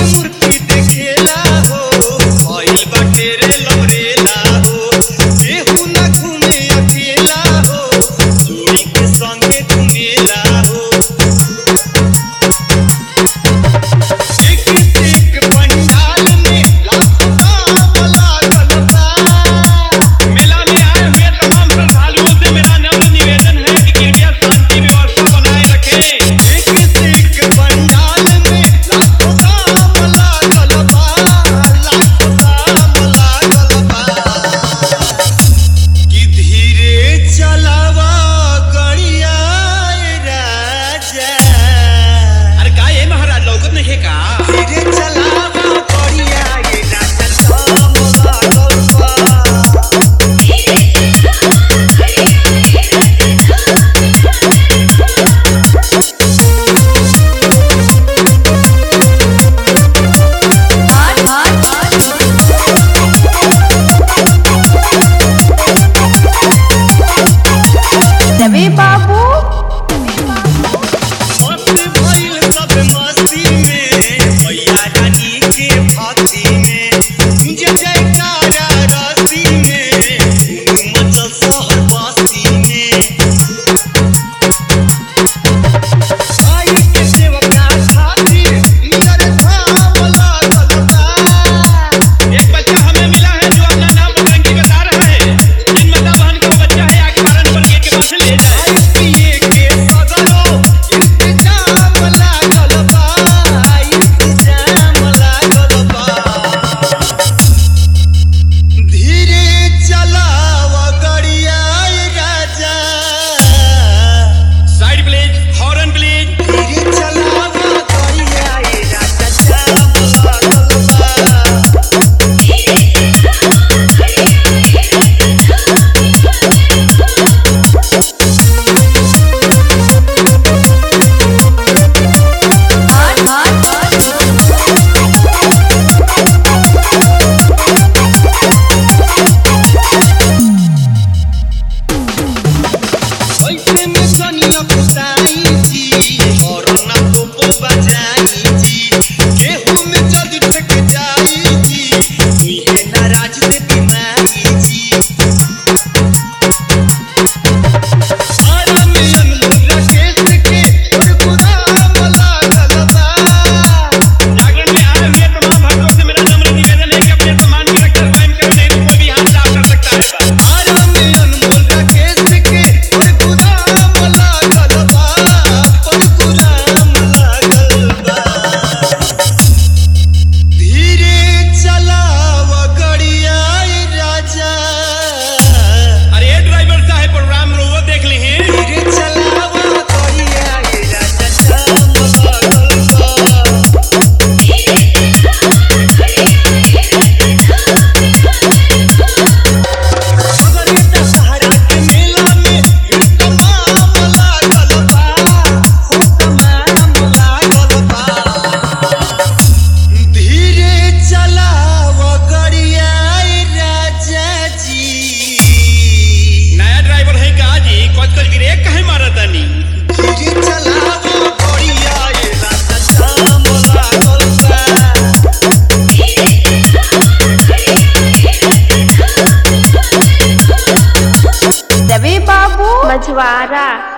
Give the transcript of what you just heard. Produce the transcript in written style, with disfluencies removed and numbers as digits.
मूर्ति देखेला हो भइल बाटे रे लमरेला हो केहू ना घूमे अकेला हो जोड़ी के संगे घूमेला हो एक पंडाल में लाखों दाम लागल बा। मेला में आए हुए तमाम श्रद्धालुओं से मेरा नम्र निवेदन है कि कृपया शांति व्यवस्था बनाए रखें। एक पंडाल में लाखों दाम लागल बा, लाखों दाम लागल बा। कि धीरे चलावा गड़िया राजा, अरे का ये महाराज लौकत नहीं है का? धीरे चलावा गड़िया राजा, दाम लागल बा। रवि बाबू मस्त भइल सब मस्ती में मैया रानी के भक्ति में गुंजे जयकारा रस्ती में धूम मचल शहर बस्ती में आई के सेवका खातिर इधर धाम लागल बा। एक बच्चा हमें मिला है जो अपना नाम बजरंगी बता रहा है। इन माता बहन का बच्चा है आगे कारण पर गेट के पास से ले जाए। आई पिए के सगरो इंतजाम लागल बा, इंतजाम लागल बा। धीरे चलावा गड़िया राजा, साइड प्लीज, हॉर्न प्लीज। धीरे चलावा गड़िया राजा, जाम लागल बा। ऐसे में सनिया पुताई जी और ना तो बजाई जी केहू में जल्दी ठक जाई जी तुहे नाराज से बीमारी जी आरा में अनमोल राकेश के गुलाम लागल बा। जागरण में आए हुए तमाम भक्तों से मेरा नम्र निवेदन है कि अपने सम्मान की रक्षा कायम करें, नहीं तो कोई भी हाथ साफ कर सकता है बस। आरा में अनमोल राकेश के गुलाम लागल बा, गुलाम लागल बा। धीरे चलाव गड़िया राजा, अरे ये ड्राइवर साहब प्रोग्राम रोवो देख ली हैं। धीरे चलाव गड़िया राजा, जाम लागल बा। अगर ये दशहरा के मेला में तमाम लागल बा, तमाम लागल बा। धीरे चलाव गड़िया राजा जी, नया ड्राइवर है का जी? कुछ ब्रेक काहे मारत तानी? धीरे चलाव गड़िया राजा, जाम लागल बा। रवि बाबू मझवारा।